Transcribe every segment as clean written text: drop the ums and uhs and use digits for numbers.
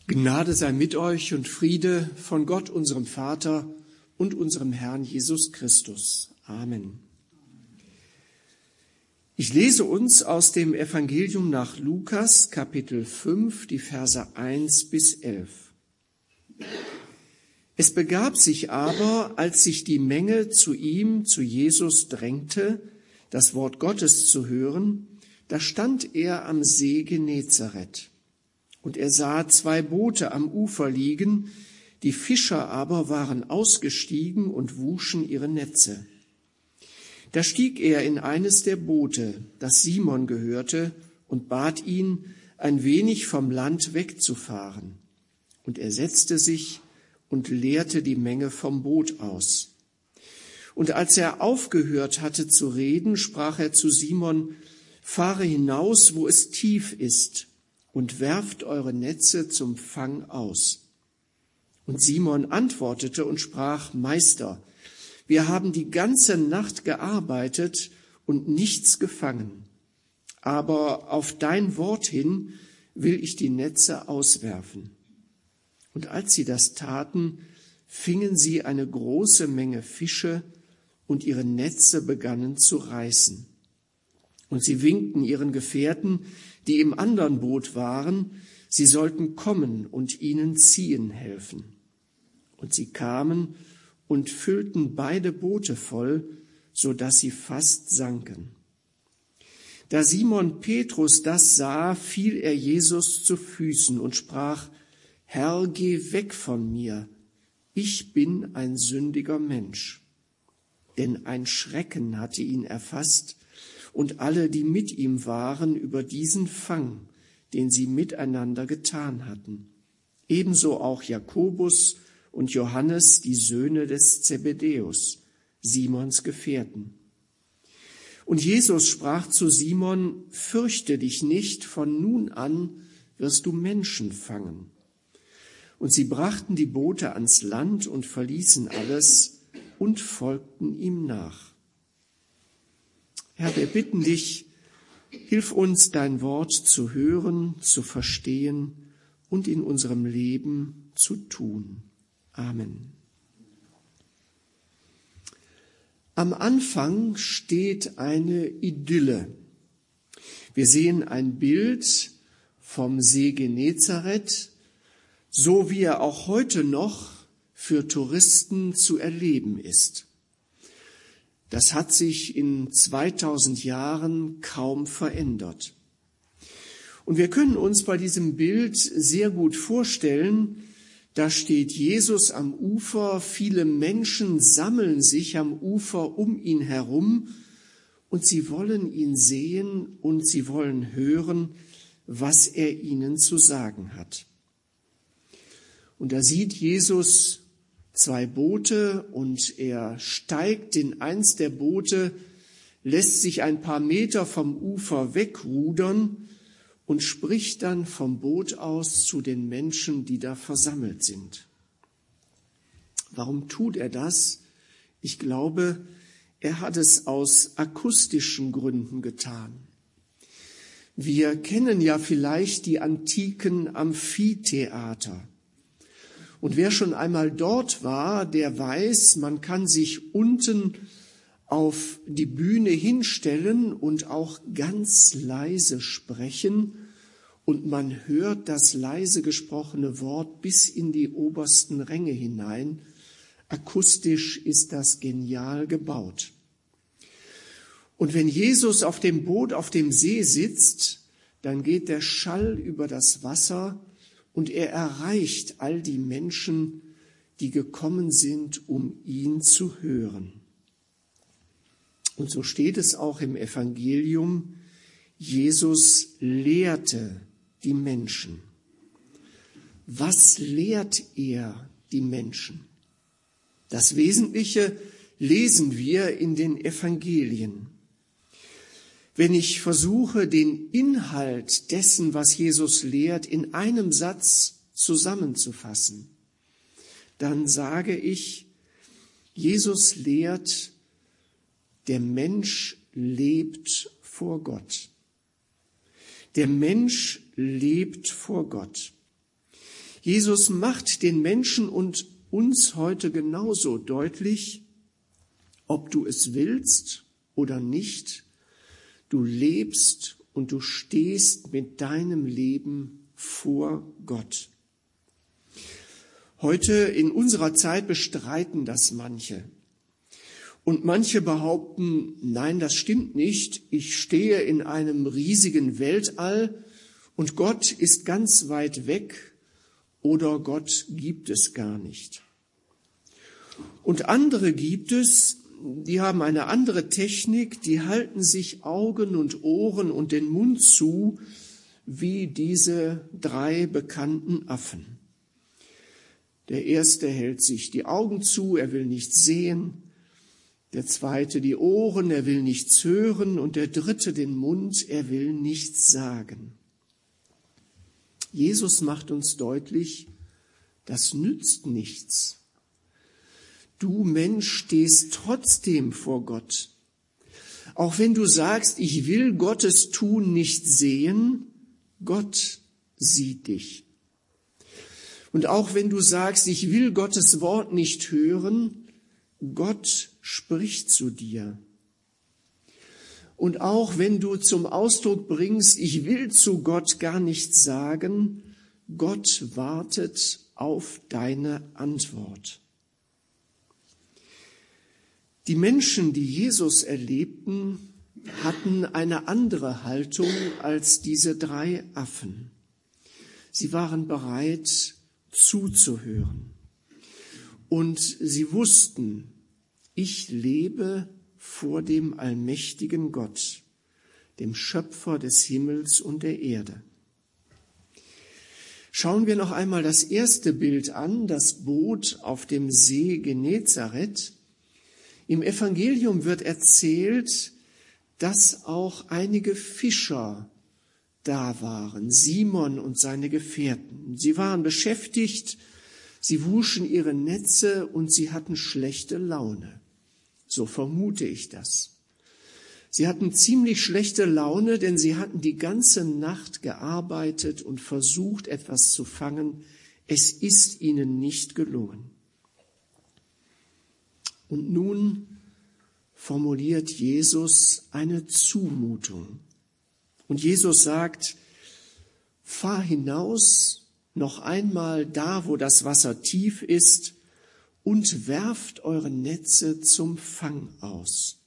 Gnade sei mit euch und Friede von Gott, unserem Vater und unserem Herrn Jesus Christus. Amen. Ich lese uns aus dem Evangelium nach Lukas, Kapitel 5, die Verse 1 bis 11. Es begab sich aber, als sich die Menge zu ihm, zu Jesus drängte, das Wort Gottes zu hören, da stand er am See Genezareth. Und er sah 2 Boote am Ufer liegen, die Fischer aber waren ausgestiegen und wuschen ihre Netze. Da stieg er in eines der Boote, das Simon gehörte, und bat ihn, ein wenig vom Land wegzufahren. Und er setzte sich und leerte die Menge vom Boot aus. Und als er aufgehört hatte zu reden, sprach er zu Simon: Fahre hinaus, wo es tief ist, und werft eure Netze zum Fang aus. Und Simon antwortete und sprach: Meister, wir haben die ganze Nacht gearbeitet und nichts gefangen. Aber auf dein Wort hin will ich die Netze auswerfen. Und als sie das taten, fingen sie eine große Menge Fische, und ihre Netze begannen zu reißen. Und sie winkten ihren Gefährten, die im anderen Boot waren, sie sollten kommen und ihnen ziehen helfen. Und sie kamen und füllten beide Boote voll, so dass sie fast sanken. Da Simon Petrus das sah, fiel er Jesus zu Füßen und sprach: Herr, geh weg von mir, ich bin ein sündiger Mensch. Denn ein Schrecken hatte ihn erfasst, und alle, die mit ihm waren, über diesen Fang, den sie miteinander getan hatten. Ebenso auch Jakobus und Johannes, die Söhne des Zebedäus, Simons Gefährten. Und Jesus sprach zu Simon: Fürchte dich nicht, von nun an wirst du Menschen fangen. Und sie brachten die Boote ans Land und verließen alles und folgten ihm nach. Herr, wir bitten dich, hilf uns, dein Wort zu hören, zu verstehen und in unserem Leben zu tun. Amen. Am Anfang steht eine Idylle. Wir sehen ein Bild vom See Genezareth, so wie er auch heute noch für Touristen zu erleben ist. Das hat sich in 2000 Jahren kaum verändert. Und wir können uns bei diesem Bild sehr gut vorstellen, da steht Jesus am Ufer, viele Menschen sammeln sich am Ufer um ihn herum und sie wollen ihn sehen und sie wollen hören, was er ihnen zu sagen hat. Und da sieht Jesus 2 Boote und er steigt in eins der Boote, lässt sich ein paar Meter vom Ufer wegrudern und spricht dann vom Boot aus zu den Menschen, die da versammelt sind. Warum tut er das? Ich glaube, er hat es aus akustischen Gründen getan. Wir kennen ja vielleicht die antiken Amphitheater. Und wer schon einmal dort war, der weiß, man kann sich unten auf die Bühne hinstellen und auch ganz leise sprechen und man hört das leise gesprochene Wort bis in die obersten Ränge hinein. Akustisch ist das genial gebaut. Und wenn Jesus auf dem Boot auf dem See sitzt, dann geht der Schall über das Wasser und er erreicht all die Menschen, die gekommen sind, um ihn zu hören. Und so steht es auch im Evangelium: Jesus lehrte die Menschen. Was lehrt er die Menschen? Das Wesentliche lesen wir in den Evangelien. Wenn ich versuche, den Inhalt dessen, was Jesus lehrt, in einem Satz zusammenzufassen, dann sage ich, Jesus lehrt, der Mensch lebt vor Gott. Der Mensch lebt vor Gott. Jesus macht den Menschen und uns heute genauso deutlich, ob du es willst oder nicht, du lebst und du stehst mit deinem Leben vor Gott. Heute in unserer Zeit bestreiten das manche. Und manche behaupten, nein, das stimmt nicht, ich stehe in einem riesigen Weltall und Gott ist ganz weit weg oder Gott gibt es gar nicht. Und andere gibt es, die haben eine andere Technik, die halten sich Augen und Ohren und den Mund zu, wie diese 3 bekannten Affen. Der erste hält sich die Augen zu, er will nichts sehen. Der zweite die Ohren, er will nichts hören. Und der dritte den Mund, er will nichts sagen. Jesus macht uns deutlich, das nützt nichts. Du Mensch stehst trotzdem vor Gott. Auch wenn du sagst, ich will Gottes Tun nicht sehen, Gott sieht dich. Und auch wenn du sagst, ich will Gottes Wort nicht hören, Gott spricht zu dir. Und auch wenn du zum Ausdruck bringst, ich will zu Gott gar nichts sagen, Gott wartet auf deine Antwort. Die Menschen, die Jesus erlebten, hatten eine andere Haltung als diese 3 Affen. Sie waren bereit, zuzuhören. Und sie wussten, ich lebe vor dem allmächtigen Gott, dem Schöpfer des Himmels und der Erde. Schauen wir noch einmal das erste Bild an, das Boot auf dem See Genezareth. Im Evangelium wird erzählt, dass auch einige Fischer da waren, Simon und seine Gefährten. Sie waren beschäftigt, sie wuschen ihre Netze und sie hatten schlechte Laune. So vermute ich das. Sie hatten ziemlich schlechte Laune, denn sie hatten die ganze Nacht gearbeitet und versucht, etwas zu fangen. Es ist ihnen nicht gelungen. Und nun formuliert Jesus eine Zumutung. Und Jesus sagt, fahr hinaus, noch einmal da, wo das Wasser tief ist, und werft eure Netze zum Fang aus.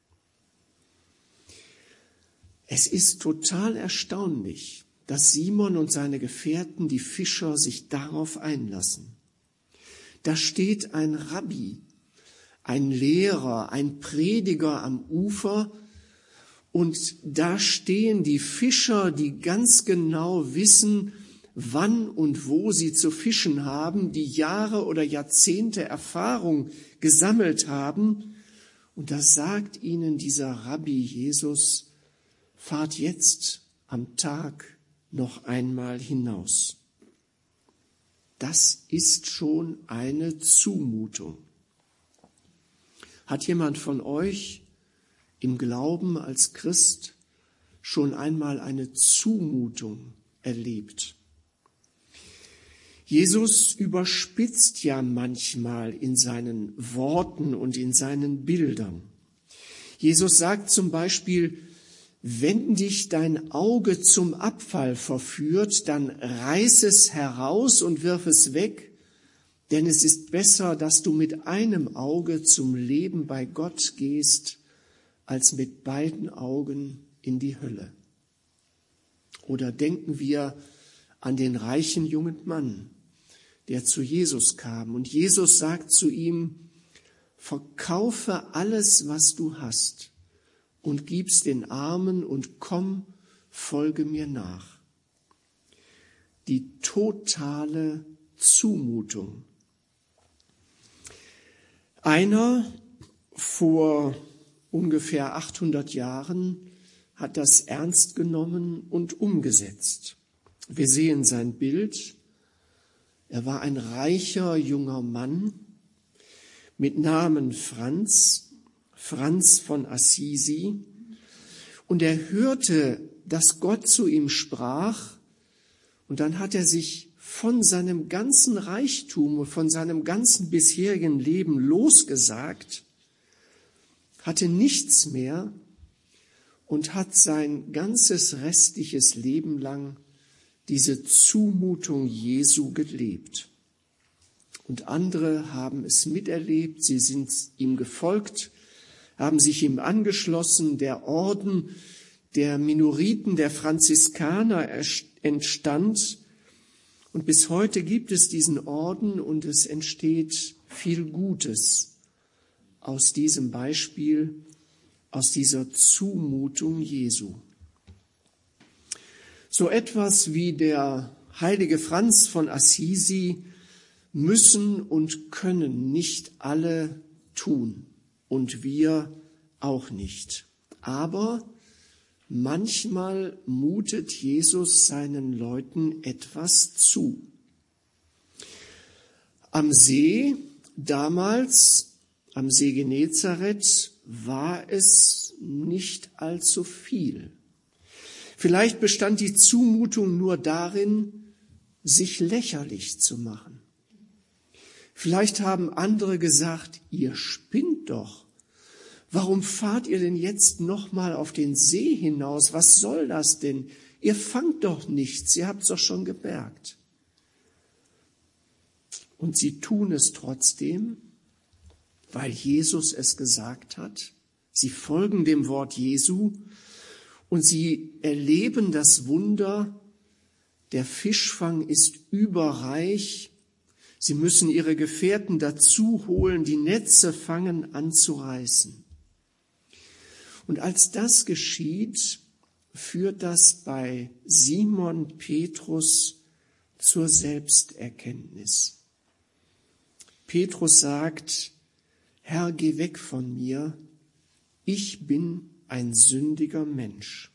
Es ist total erstaunlich, dass Simon und seine Gefährten, die Fischer, sich darauf einlassen. Da steht ein Rabbi, ein Lehrer, ein Prediger am Ufer, und da stehen die Fischer, die ganz genau wissen, wann und wo sie zu fischen haben, die Jahre oder Jahrzehnte Erfahrung gesammelt haben. Und da sagt ihnen dieser Rabbi Jesus, fahrt jetzt am Tag noch einmal hinaus. Das ist schon eine Zumutung. Hat jemand von euch im Glauben als Christ schon einmal eine Zumutung erlebt? Jesus überspitzt ja manchmal in seinen Worten und in seinen Bildern. Jesus sagt zum Beispiel, wenn dich dein Auge zum Abfall verführt, dann reiß es heraus und wirf es weg, denn es ist besser, dass du mit einem Auge zum Leben bei Gott gehst, als mit beiden Augen in die Hölle. Oder denken wir an den reichen jungen Mann, der zu Jesus kam. Und Jesus sagt zu ihm, verkaufe alles, was du hast, und gib's den Armen und komm, folge mir nach. Die totale Zumutung. Einer vor ungefähr 800 Jahren hat das ernst genommen und umgesetzt. Wir sehen sein Bild. Er war ein reicher junger Mann mit Namen Franz von Assisi. Und er hörte, dass Gott zu ihm sprach. Und dann hat er sich von seinem ganzen Reichtum und von seinem ganzen bisherigen Leben losgesagt, hatte nichts mehr und hat sein ganzes restliches Leben lang diese Zumutung Jesu gelebt. Und andere haben es miterlebt, sie sind ihm gefolgt, haben sich ihm angeschlossen. Der Orden der Minoriten, der Franziskaner entstand. Und bis heute gibt es diesen Orden und es entsteht viel Gutes aus diesem Beispiel, aus dieser Zumutung Jesu. So etwas wie der heilige Franz von Assisi müssen und können nicht alle tun und wir auch nicht. Aber manchmal mutet Jesus seinen Leuten etwas zu. Am See, damals am See Genezareth, war es nicht allzu viel. Vielleicht bestand die Zumutung nur darin, sich lächerlich zu machen. Vielleicht haben andere gesagt, ihr spinnt doch. Warum fahrt ihr denn jetzt noch mal auf den See hinaus? Was soll das denn? Ihr fangt doch nichts, ihr habt es doch schon gebergt. Und sie tun es trotzdem, weil Jesus es gesagt hat. Sie folgen dem Wort Jesu und sie erleben das Wunder. Der Fischfang ist überreich. Sie müssen ihre Gefährten dazu holen, die Netze fangen an zu reißen. Und als das geschieht, führt das bei Simon Petrus zur Selbsterkenntnis. Petrus sagt, Herr, geh weg von mir, ich bin ein sündiger Mensch.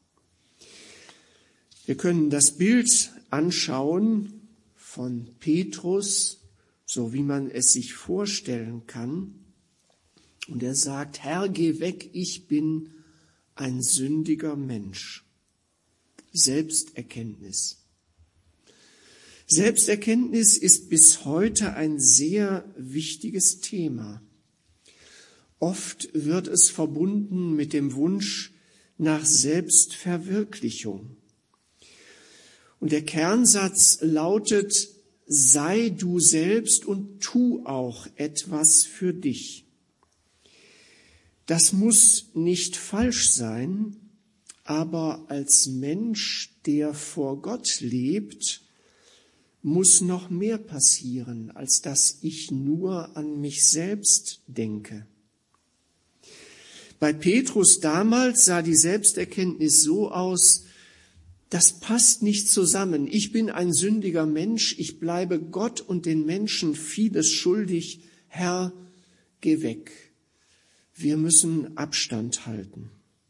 Wir können das Bild anschauen von Petrus, so wie man es sich vorstellen kann. Und er sagt, Herr, geh weg, ich bin ein sündiger Mensch. Selbsterkenntnis. Selbsterkenntnis ist bis heute ein sehr wichtiges Thema. Oft wird es verbunden mit dem Wunsch nach Selbstverwirklichung. Und der Kernsatz lautet, sei du selbst und tu auch etwas für dich. Das muss nicht falsch sein, aber als Mensch, der vor Gott lebt, muss noch mehr passieren, als dass ich nur an mich selbst denke. Bei Petrus damals sah die Selbsterkenntnis so aus, das passt nicht zusammen. Ich bin ein sündiger Mensch, ich bleibe Gott und den Menschen vieles schuldig. Herr, geh weg. Wir müssen Abstand halten.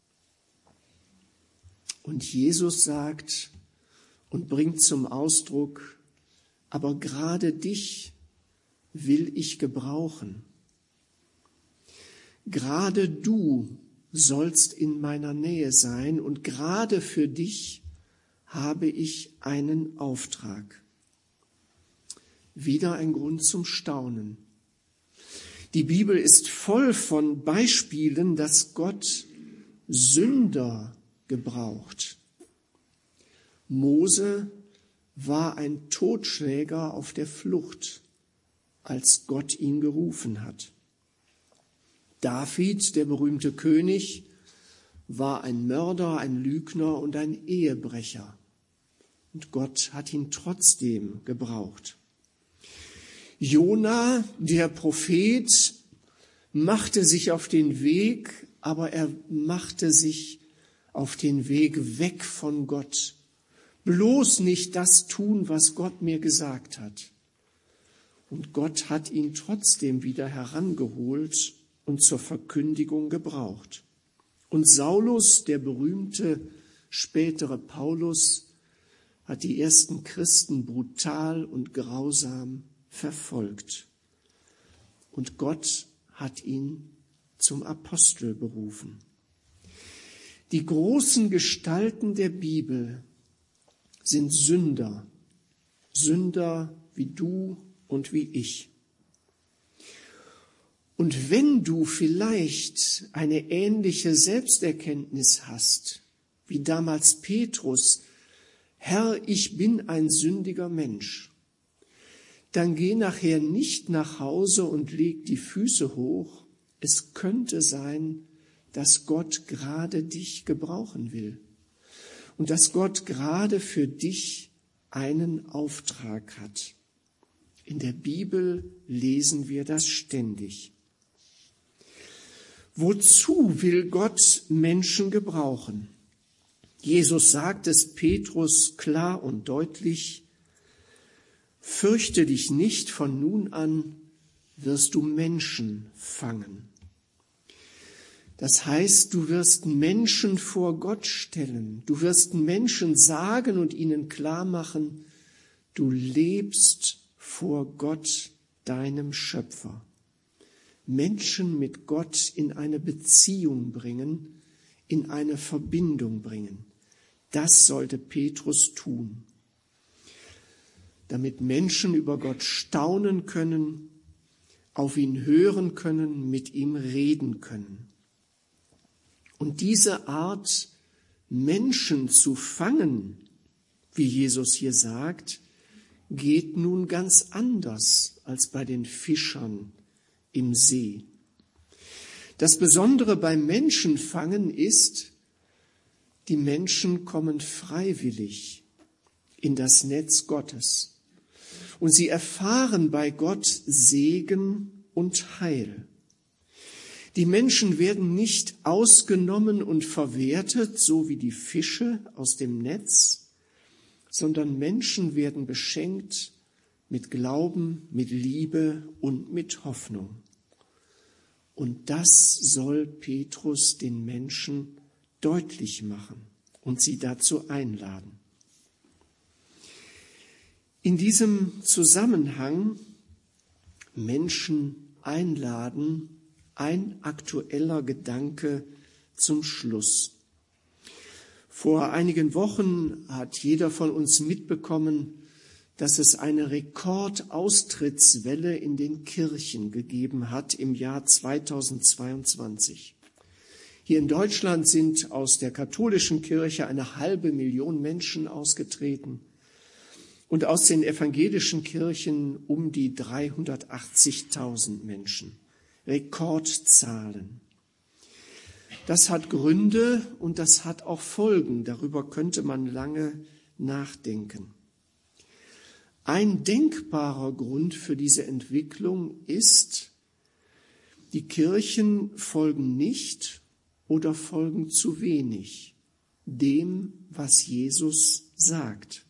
Und Jesus sagt und bringt zum Ausdruck, aber gerade dich will ich gebrauchen. Gerade du sollst in meiner Nähe sein und gerade für dich habe ich einen Auftrag. Wieder ein Grund zum Staunen. Die Bibel ist voll von Beispielen, dass Gott Sünder gebraucht. Mose war ein Totschläger auf der Flucht, als Gott ihn gerufen hat. David, der berühmte König, war ein Mörder, ein Lügner und ein Ehebrecher. Und Gott hat ihn trotzdem gebraucht. Jona, der Prophet, machte sich auf den Weg, aber er machte sich auf den Weg weg von Gott. Bloß nicht das tun, was Gott mir gesagt hat. Und Gott hat ihn trotzdem wieder herangeholt und zur Verkündigung gebraucht. Und Saulus, der berühmte spätere Paulus, hat die ersten Christen brutal und grausam verfolgt. Und Gott hat ihn zum Apostel berufen. Die großen Gestalten der Bibel sind Sünder, Sünder wie du und wie ich. Und wenn du vielleicht eine ähnliche Selbsterkenntnis hast, wie damals Petrus, Herr, ich bin ein sündiger Mensch, dann geh nachher nicht nach Hause und leg die Füße hoch. Es könnte sein, dass Gott gerade dich gebrauchen will und dass Gott gerade für dich einen Auftrag hat. In der Bibel lesen wir das ständig. Wozu will Gott Menschen gebrauchen? Jesus sagt es Petrus klar und deutlich: Fürchte dich nicht, von nun an wirst du Menschen fangen. Das heißt, du wirst Menschen vor Gott stellen. Du wirst Menschen sagen und ihnen klar machen, du lebst vor Gott, deinem Schöpfer. Menschen mit Gott in eine Beziehung bringen, in eine Verbindung bringen. Das sollte Petrus tun, damit Menschen über Gott staunen können, auf ihn hören können, mit ihm reden können. Und diese Art, Menschen zu fangen, wie Jesus hier sagt, geht nun ganz anders als bei den Fischern im See. Das Besondere beim Menschenfangen ist, die Menschen kommen freiwillig in das Netz Gottes und sie erfahren bei Gott Segen und Heil. Die Menschen werden nicht ausgenommen und verwertet, so wie die Fische aus dem Netz, sondern Menschen werden beschenkt mit Glauben, mit Liebe und mit Hoffnung. Und das soll Petrus den Menschen deutlich machen und sie dazu einladen. In diesem Zusammenhang Menschen einladen, ein aktueller Gedanke zum Schluss. Vor einigen Wochen hat jeder von uns mitbekommen, dass es eine Rekordaustrittswelle in den Kirchen gegeben hat im Jahr 2022. Hier in Deutschland sind aus der katholischen Kirche 500.000 Menschen ausgetreten und aus den evangelischen Kirchen um die 380.000 Menschen. Rekordzahlen. Das hat Gründe und das hat auch Folgen. Darüber könnte man lange nachdenken. Ein denkbarer Grund für diese Entwicklung ist, die Kirchen folgen nicht oder folgen zu wenig dem, was Jesus sagt.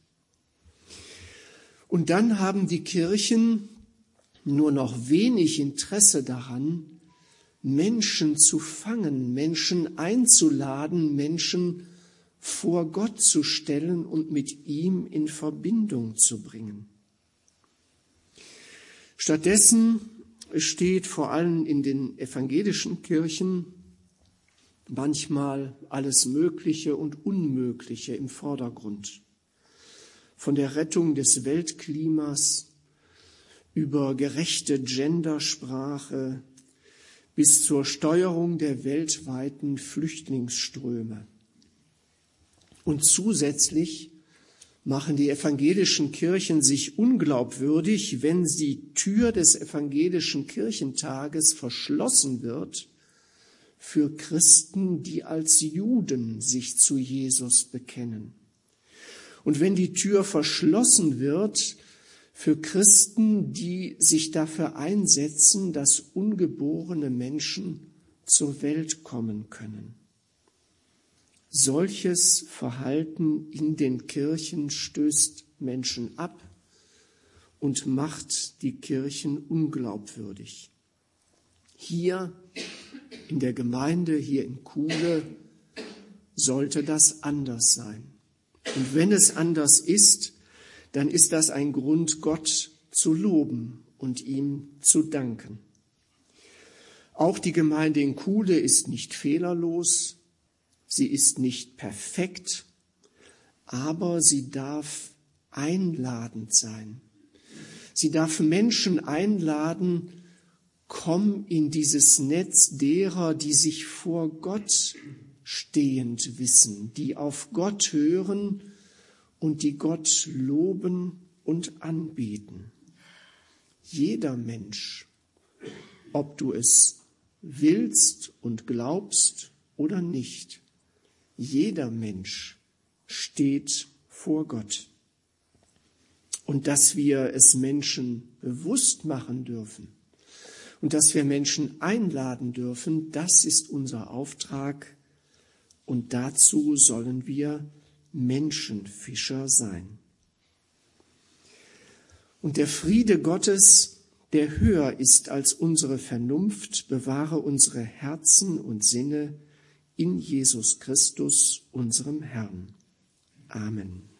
Und dann haben die Kirchen nur noch wenig Interesse daran, Menschen zu fangen, Menschen einzuladen, Menschen vor Gott zu stellen und mit ihm in Verbindung zu bringen. Stattdessen steht vor allem in den evangelischen Kirchen manchmal alles Mögliche und Unmögliche im Vordergrund. Von der Rettung des Weltklimas über gerechte Gendersprache bis zur Steuerung der weltweiten Flüchtlingsströme. Und zusätzlich machen die evangelischen Kirchen sich unglaubwürdig, wenn die Tür des evangelischen Kirchentages verschlossen wird für Christen, die als Juden sich zu Jesus bekennen. Und wenn die Tür verschlossen wird für Christen, die sich dafür einsetzen, dass ungeborene Menschen zur Welt kommen können. Solches Verhalten in den Kirchen stößt Menschen ab und macht die Kirchen unglaubwürdig. Hier in der Gemeinde, hier in Kuhle, sollte das anders sein. Und wenn es anders ist, dann ist das ein Grund, Gott zu loben und ihm zu danken. Auch die Gemeinde in Kuhle ist nicht fehlerlos, sie ist nicht perfekt, aber sie darf einladend sein. Sie darf Menschen einladen, komm in dieses Netz derer, die sich vor Gott stehend wissen, die auf Gott hören und die Gott loben und anbeten. Jeder Mensch, ob du es willst und glaubst oder nicht, jeder Mensch steht vor Gott. Und dass wir es Menschen bewusst machen dürfen und dass wir Menschen einladen dürfen, das ist unser Auftrag. Und dazu sollen wir Menschenfischer sein. Und der Friede Gottes, der höher ist als unsere Vernunft, bewahre unsere Herzen und Sinne in Jesus Christus, unserem Herrn. Amen.